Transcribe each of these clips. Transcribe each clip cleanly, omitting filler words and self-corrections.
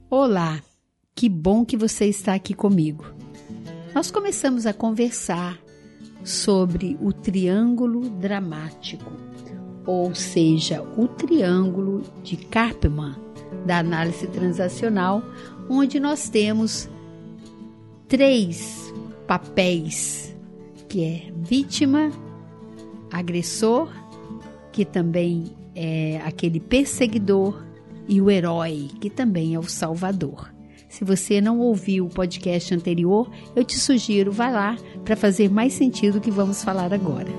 Olá, que bom que você está aqui comigo. Nós começamos a conversar sobre o triângulo dramático, ou seja, o triângulo de Karpman, da análise transacional, onde nós temos 3 papéis, que é vítima, agressor, que também é aquele perseguidor, e o herói, que também é o salvador. Se você não ouviu o podcast anterior, eu te sugiro, vá lá para fazer mais sentido o que vamos falar agora.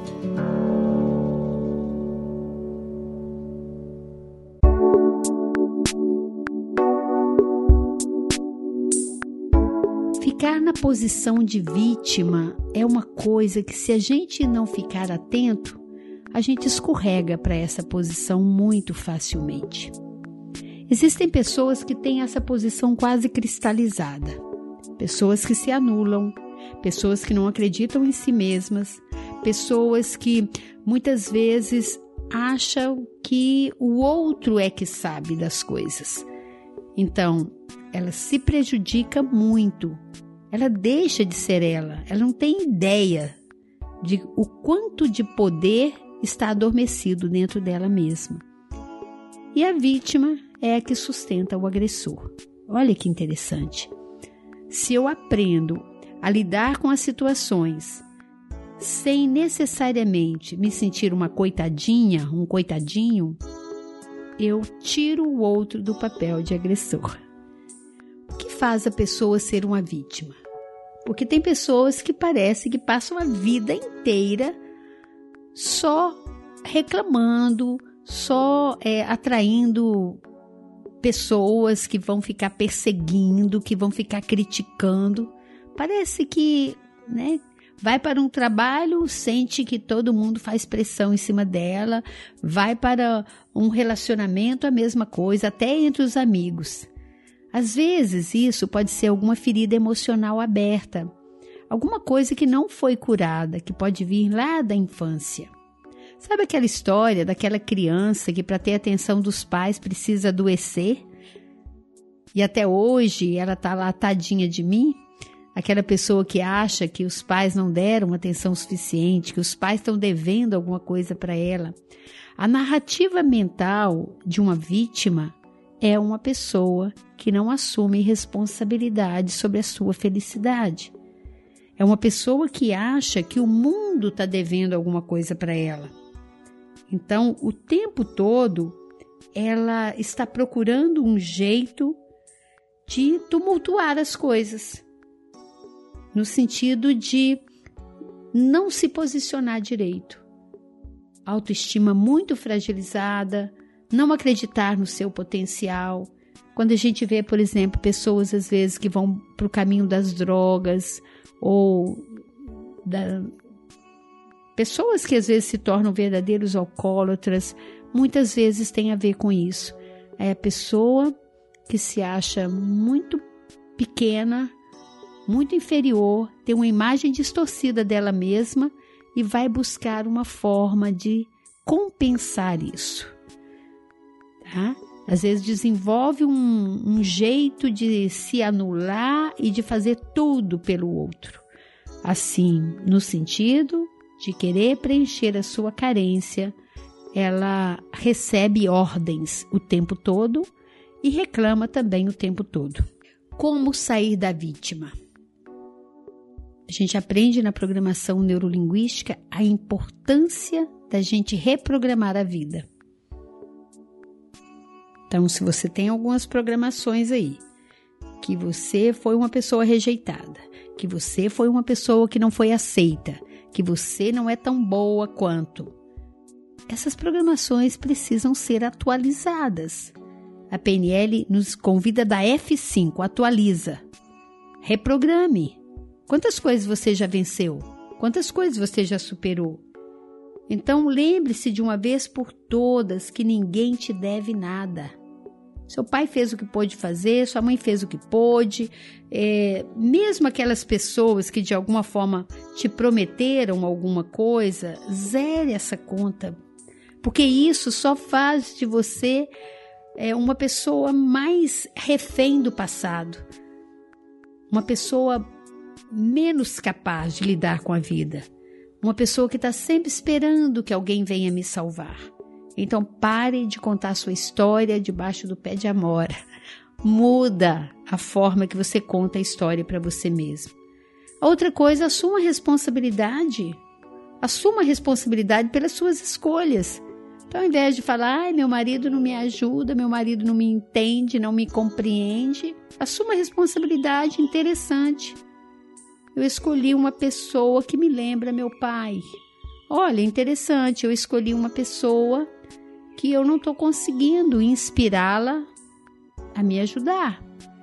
Ficar na posição de vítima é uma coisa que, se a gente não ficar atento, a gente escorrega para essa posição muito facilmente. Existem pessoas que têm essa posição quase cristalizada, pessoas que se anulam, pessoas que não acreditam em si mesmas, pessoas que muitas vezes acham que o outro é que sabe das coisas. Então, ela se prejudica muito, ela deixa de ser ela não tem ideia de o quanto de poder está adormecido dentro dela mesma. E a vítima é a que sustenta o agressor. Olha que interessante. Se eu aprendo a lidar com as situações sem necessariamente me sentir uma coitadinha, um coitadinho, eu tiro o outro do papel de agressor. O que faz a pessoa ser uma vítima? Porque tem pessoas que parece que passam a vida inteira só reclamando, só atraindo pessoas que vão ficar perseguindo, que vão ficar criticando. Parece que, vai para um trabalho, sente que todo mundo faz pressão em cima dela, vai para um relacionamento, a mesma coisa, até entre os amigos. Às vezes isso pode ser alguma ferida emocional aberta, alguma coisa que não foi curada, que pode vir lá da infância. Sabe aquela história daquela criança que, para ter a atenção dos pais, precisa adoecer? E até hoje ela está lá, tadinha de mim? Aquela pessoa que acha que os pais não deram atenção suficiente, que os pais estão devendo alguma coisa para ela. A narrativa mental de uma vítima é uma pessoa que não assume responsabilidade sobre a sua felicidade. É uma pessoa que acha que o mundo está devendo alguma coisa para ela. Então, o tempo todo, ela está procurando um jeito de tumultuar as coisas, no sentido de não se posicionar direito. Autoestima muito fragilizada, não acreditar no seu potencial. Quando a gente vê, por exemplo, pessoas às vezes que vão para o caminho das drogas ou pessoas que às vezes se tornam verdadeiros alcoólatras, muitas vezes tem a ver com isso. É a pessoa que se acha muito pequena, muito inferior, tem uma imagem distorcida dela mesma e vai buscar uma forma de compensar isso. Tá? Às vezes desenvolve um jeito de se anular e de fazer tudo pelo outro. Assim, no sentido de querer preencher a sua carência, ela recebe ordens o tempo todo e reclama também o tempo todo. Como sair da vítima? A gente aprende na programação neurolinguística a importância da gente reprogramar a vida. Então, se você tem algumas programações aí, que você foi uma pessoa rejeitada, que você foi uma pessoa que não foi aceita, que você não é tão boa quanto. Essas programações precisam ser atualizadas. A PNL nos convida da F5, atualiza. Reprograme. Quantas coisas você já venceu? Quantas coisas você já superou? Então, lembre-se de uma vez por todas que ninguém te deve nada. Seu pai fez o que pôde fazer, sua mãe fez o que pôde. Mesmo aquelas pessoas que de alguma forma te prometeram alguma coisa, zere essa conta. Porque isso só faz de você uma pessoa mais refém do passado, uma pessoa menos capaz de lidar com a vida, uma pessoa que está sempre esperando que alguém venha me salvar. Então pare de contar sua história debaixo do pé de amora. Muda a forma que você conta a história para você mesmo. A outra coisa, assuma a responsabilidade. Assuma a responsabilidade pelas suas escolhas. Então, ao invés de falar, meu marido não me ajuda, meu marido não me entende, não me compreende, assuma a responsabilidade. Interessante. Eu escolhi uma pessoa que me lembra meu pai. Olha, interessante, eu escolhi uma pessoa que eu não estou conseguindo inspirá-la a me ajudar.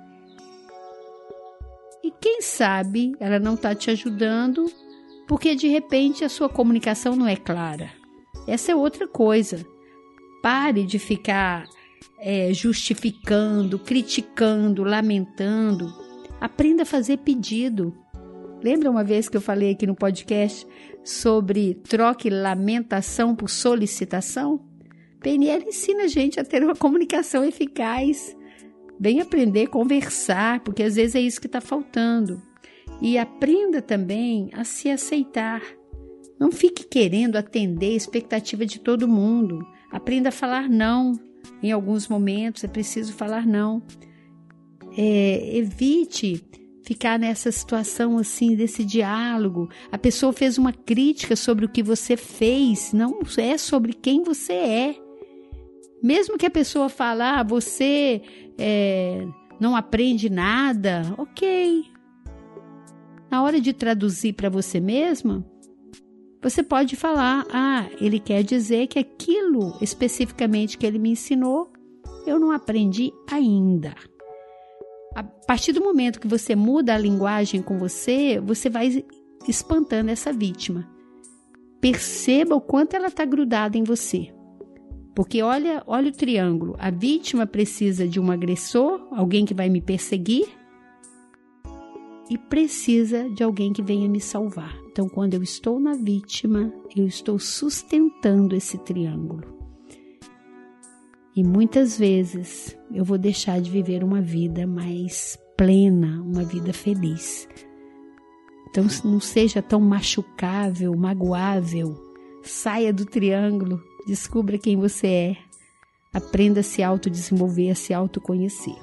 E quem sabe ela não está te ajudando porque de repente a sua comunicação não é clara. Essa é outra coisa. Pare de ficar justificando, criticando, lamentando. Aprenda a fazer pedido. Lembra uma vez que eu falei aqui no podcast sobre troque lamentação por solicitação? PNL ensina a gente a ter uma comunicação eficaz. Vem aprender a conversar, porque às vezes é isso que está faltando. E aprenda também a se aceitar. Não fique querendo atender a expectativa de todo mundo. Aprenda a falar não. Em alguns momentos é preciso falar não. Evite ficar nessa situação assim, desse diálogo. A pessoa fez uma crítica sobre o que você fez, não é sobre quem você é. Mesmo que a pessoa fale, você não aprende nada, ok. Na hora de traduzir para você mesma, você pode falar, ele quer dizer que aquilo especificamente que ele me ensinou, eu não aprendi ainda. A partir do momento que você muda a linguagem com você vai espantando essa vítima. Perceba o quanto ela está grudada em você. Porque olha o triângulo. A vítima precisa de um agressor, alguém que vai me perseguir, e precisa de alguém que venha me salvar. Então, quando eu estou na vítima, eu estou sustentando esse triângulo. E muitas vezes eu vou deixar de viver uma vida mais plena, uma vida feliz. Então não seja tão machucável, magoável. Saia do triângulo, descubra quem você é. Aprenda a se autodesenvolver, a se autoconhecer.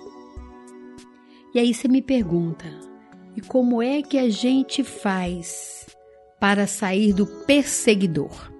E aí você me pergunta, e como é que a gente faz para sair do perseguidor?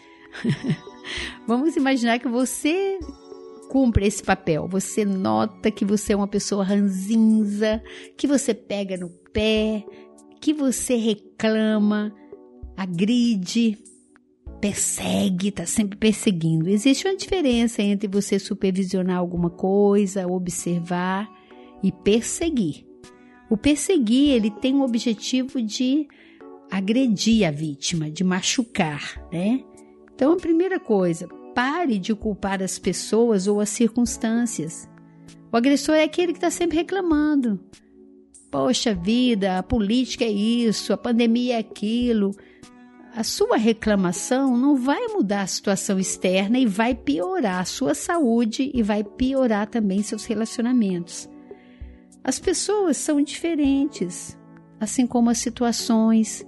Vamos imaginar que você cumpre esse papel. Você nota que você é uma pessoa ranzinza, que você pega no pé, que você reclama, agride, persegue, está sempre perseguindo. Existe uma diferença entre você supervisionar alguma coisa, observar e perseguir. O perseguir, ele tem o objetivo de agredir a vítima, de machucar, né? Então, a primeira coisa, pare de culpar as pessoas ou as circunstâncias. O agressor é aquele que está sempre reclamando. Poxa vida, a política é isso, a pandemia é aquilo. A sua reclamação não vai mudar a situação externa e vai piorar a sua saúde e vai piorar também seus relacionamentos. As pessoas são diferentes, assim como as situações.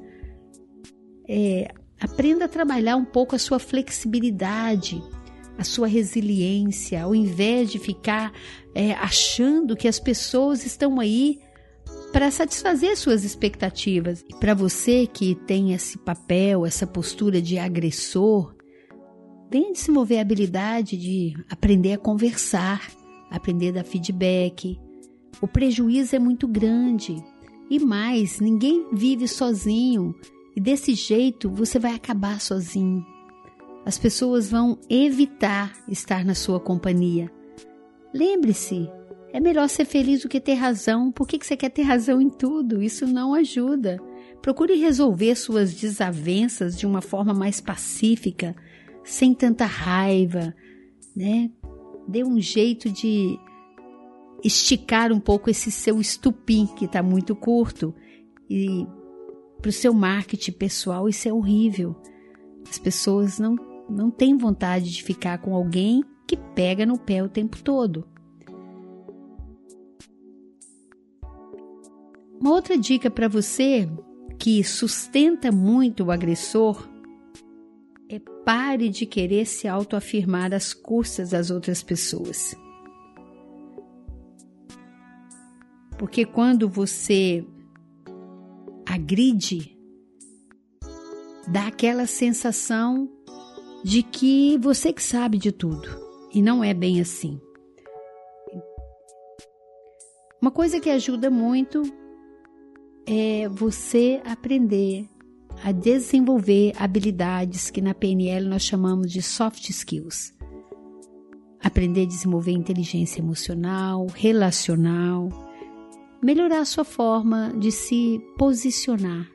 Aprenda a trabalhar um pouco a sua flexibilidade, a sua resiliência, ao invés de ficar achando que as pessoas estão aí para satisfazer suas expectativas. E para você que tem esse papel, essa postura de agressor, venha desenvolver a habilidade de aprender a conversar, aprender a dar feedback. O prejuízo é muito grande. E mais, ninguém vive sozinho. E desse jeito você vai acabar sozinho. As pessoas vão evitar estar na sua companhia. Lembre-se, é melhor ser feliz do que ter razão. Por que você quer ter razão em tudo? Isso não ajuda. Procure resolver suas desavenças de uma forma mais pacífica, sem tanta raiva, né? Dê um jeito de esticar um pouco esse seu estupim, que está muito curto. E para o seu marketing pessoal, isso é horrível. As pessoas não têm vontade de ficar com alguém que pega no pé o tempo todo. Uma outra dica para você que sustenta muito o agressor é: pare de querer se autoafirmar às custas das outras pessoas. Porque quando você agride, dá aquela sensação de que você que sabe de tudo. E não é bem assim. Uma coisa que ajuda muito é você aprender a desenvolver habilidades que na PNL nós chamamos de soft skills. Aprender a desenvolver inteligência emocional, relacional, melhorar a sua forma de se posicionar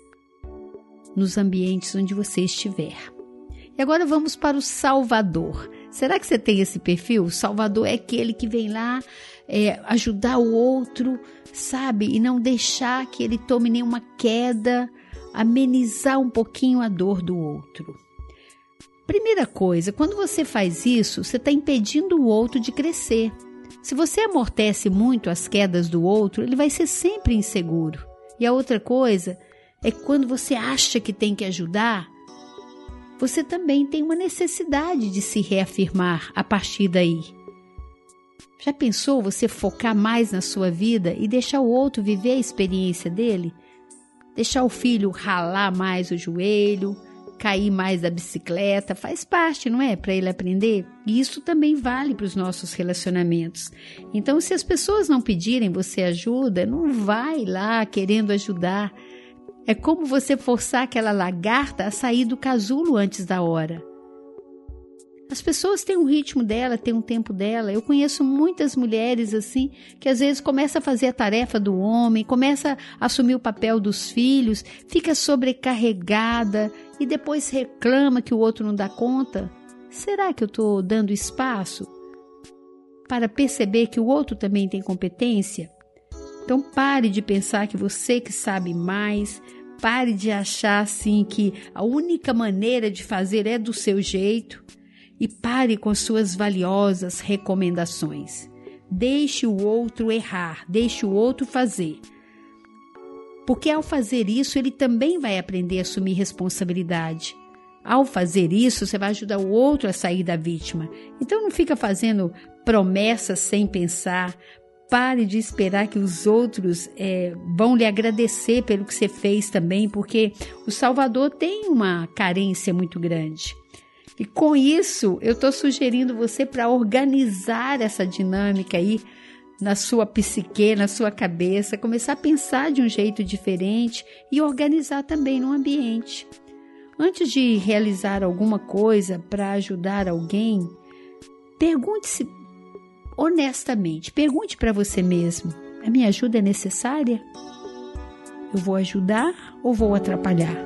nos ambientes onde você estiver. E agora vamos para o salvador. Será que você tem esse perfil? O salvador é aquele que vem lá ajudar o outro, sabe? E não deixar que ele tome nenhuma queda, amenizar um pouquinho a dor do outro. Primeira coisa, quando você faz isso, você está impedindo o outro de crescer. Se você amortece muito as quedas do outro, ele vai ser sempre inseguro. E a outra coisa é que quando você acha que tem que ajudar, você também tem uma necessidade de se reafirmar a partir daí. Já pensou você focar mais na sua vida e deixar o outro viver a experiência dele? Deixar o filho ralar mais o joelho, cair mais da bicicleta, faz parte, não é? Para ele aprender. E isso também vale para os nossos relacionamentos. Então, se as pessoas não pedirem você ajuda, não vai lá querendo ajudar. É como você forçar aquela lagarta a sair do casulo antes da hora. As pessoas têm um ritmo dela, têm um tempo dela. Eu conheço muitas mulheres assim, que às vezes começa a fazer a tarefa do homem, começa a assumir o papel dos filhos, fica sobrecarregada e depois reclama que o outro não dá conta. Será que eu estou dando espaço para perceber que o outro também tem competência? Então pare de pensar que você que sabe mais, pare de achar assim que a única maneira de fazer é do seu jeito. E pare com suas valiosas recomendações. Deixe o outro errar, deixe o outro fazer. Porque ao fazer isso, ele também vai aprender a assumir responsabilidade. Ao fazer isso, você vai ajudar o outro a sair da vítima. Então não fica fazendo promessas sem pensar. Pare de esperar que os outros vão lhe agradecer pelo que você fez também, porque o Salvador tem uma carência muito grande. E com isso, eu estou sugerindo você para organizar essa dinâmica aí na sua psique, na sua cabeça, começar a pensar de um jeito diferente e organizar também no ambiente. Antes de realizar alguma coisa para ajudar alguém, pergunte-se honestamente, pergunte para você mesmo: a minha ajuda é necessária? Eu vou ajudar ou vou atrapalhar?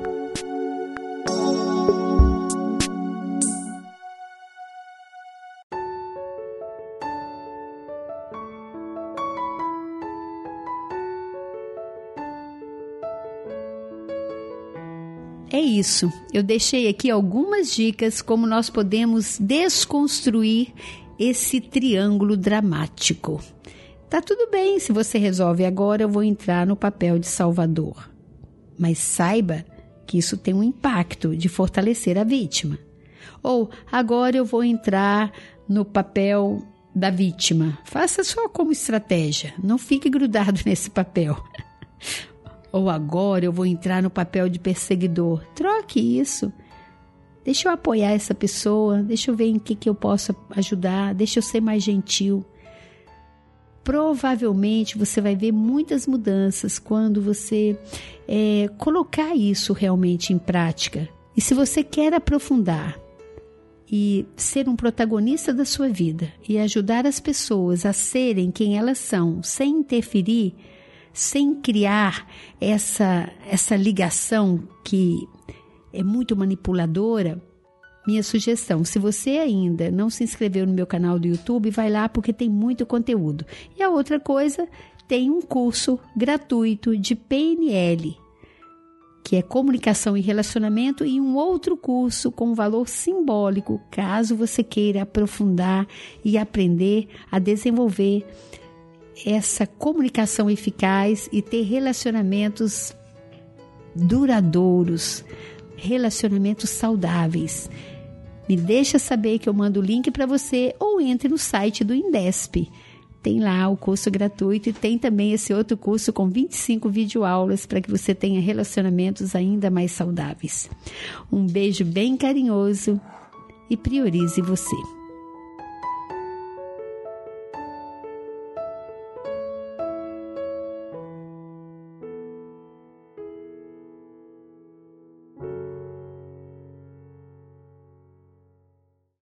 É isso, eu deixei aqui algumas dicas como nós podemos desconstruir esse triângulo dramático. Tá tudo bem se você resolve agora, eu vou entrar no papel de salvador. Mas saiba que isso tem um impacto de fortalecer a vítima. Ou agora eu vou entrar no papel da vítima. Faça só como estratégia, não fique grudado nesse papel. Ou agora eu vou entrar no papel de perseguidor. Troque isso. Deixa eu apoiar essa pessoa, deixa eu ver em que eu posso ajudar, deixa eu ser mais gentil. Provavelmente você vai ver muitas mudanças quando você colocar isso realmente em prática. E se você quer aprofundar e ser um protagonista da sua vida e ajudar as pessoas a serem quem elas são, sem interferir, sem criar essa ligação que é muito manipuladora, minha sugestão, se você ainda não se inscreveu no meu canal do YouTube, vai lá porque tem muito conteúdo. E a outra coisa, tem um curso gratuito de PNL. que é comunicação e relacionamento, e um outro curso com valor simbólico, caso você queira aprofundar e aprender a desenvolver essa comunicação eficaz e ter relacionamentos duradouros, relacionamentos saudáveis. Me deixa saber que eu mando o link para você, ou entre no site do Indesp. Tem lá o curso gratuito e tem também esse outro curso com 25 videoaulas para que você tenha relacionamentos ainda mais saudáveis. Um beijo bem carinhoso e priorize você.